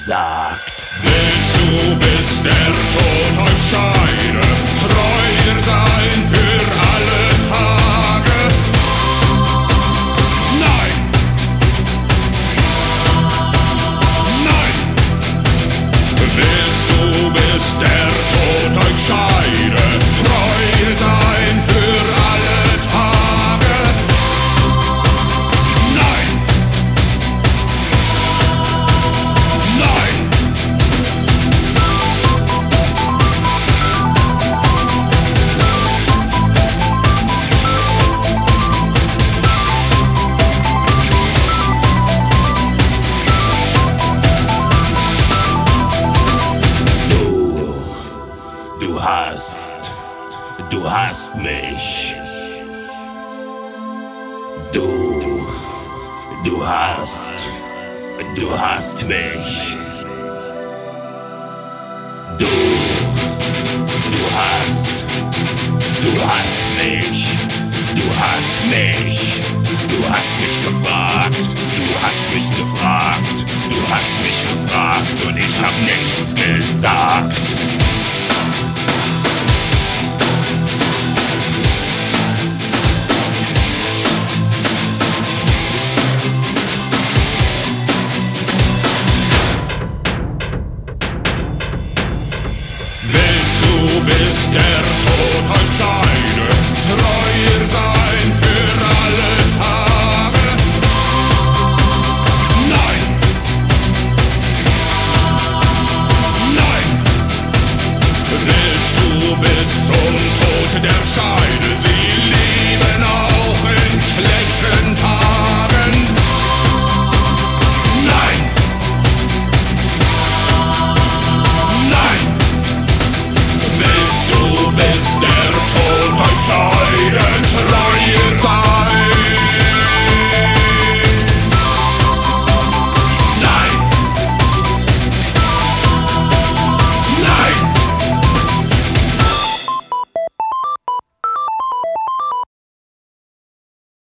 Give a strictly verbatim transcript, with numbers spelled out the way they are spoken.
gesagt. Willst du, bis der Tod euch scheide, treuer sein für alle Tage? Nein! Nein! Willst du, bis der Tod euch scheide, treuer sein für alle Tage? Nein! Nein! Du hast, du hast mich. Du, du hast, du hast mich. Du, du hast, du hast mich. Du hast mich. Du hast mich gefragt. Du hast mich gefragt. Du hast mich gefragt und ich hab nichts gesagt. Willst du, bis der Tod euch scheide,